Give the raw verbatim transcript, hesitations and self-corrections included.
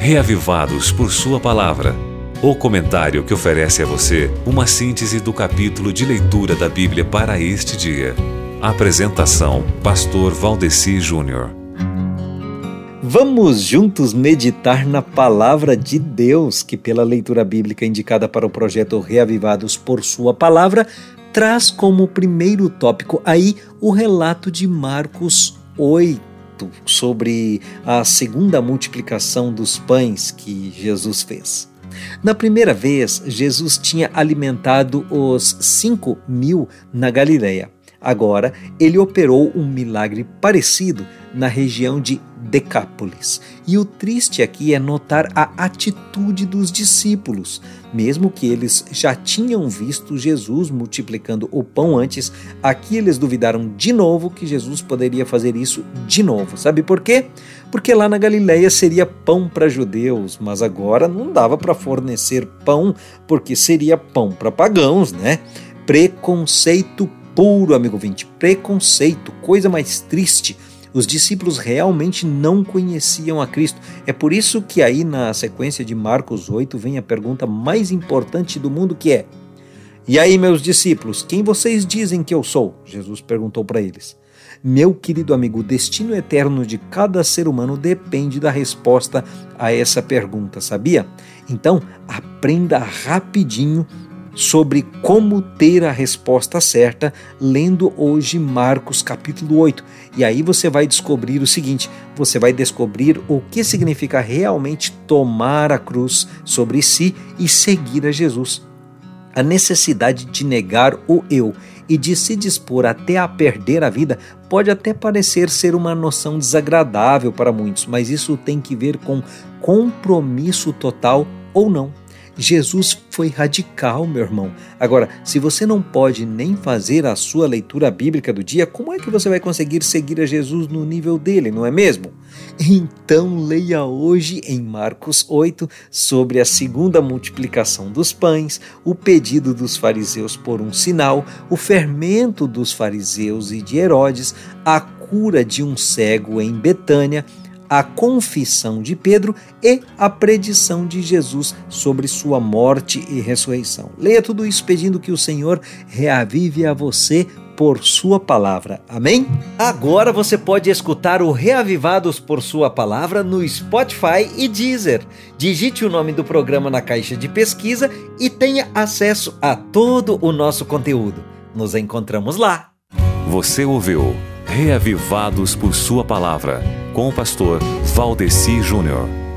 Reavivados por Sua Palavra. O comentário que oferece a você uma síntese do capítulo de leitura da Bíblia para este dia. Apresentação: Pastor Valdeci Júnior. Vamos juntos meditar na Palavra de Deus, que pela leitura bíblica indicada para o projeto Reavivados por Sua Palavra, traz como primeiro tópico aí o relato de Marcos oito, sobre a segunda multiplicação dos pães que Jesus fez. Na primeira vez, Jesus tinha alimentado os cinco mil na Galileia. Agora, ele operou um milagre parecido na região de Decápolis. E o triste aqui é notar a atitude dos discípulos. Mesmo que eles já tinham visto Jesus multiplicando o pão antes, aqui eles duvidaram de novo que Jesus poderia fazer isso de novo. Sabe por quê? Porque lá na Galileia seria pão para judeus, mas agora não dava para fornecer pão, porque seria pão para pagãos, né? Preconceito puro, amigo ouvinte, preconceito, coisa mais triste. Os discípulos realmente não conheciam a Cristo. É por isso que aí na sequência de Marcos oito vem a pergunta mais importante do mundo, que é: e aí, meus discípulos, quem vocês dizem que eu sou? Jesus perguntou para eles. Meu querido amigo, o destino eterno de cada ser humano depende da resposta a essa pergunta, sabia? Então, aprenda rapidinho sobre como ter a resposta certa, lendo hoje Marcos capítulo oito. E aí você vai descobrir o seguinte: você vai descobrir o que significa realmente tomar a cruz sobre si e seguir a Jesus. A necessidade de negar o eu e de se dispor até a perder a vida pode até parecer ser uma noção desagradável para muitos, mas isso tem que ver com compromisso total ou não. Jesus foi radical, meu irmão. Agora, se você não pode nem fazer a sua leitura bíblica do dia, como é que você vai conseguir seguir a Jesus no nível dele, não é mesmo? Então, leia hoje em Marcos oito sobre a segunda multiplicação dos pães, o pedido dos fariseus por um sinal, o fermento dos fariseus e de Herodes, a cura de um cego em Betânia, a confissão de Pedro e a predição de Jesus sobre sua morte e ressurreição. Leia tudo isso pedindo que o Senhor reavive a você por sua palavra. Amém? Agora você pode escutar o Reavivados por Sua Palavra no Spotify e Deezer. Digite o nome do programa na caixa de pesquisa e tenha acesso a todo o nosso conteúdo. Nos encontramos lá. Você ouviu Reavivados por Sua Palavra, com o pastor Valdeci Júnior.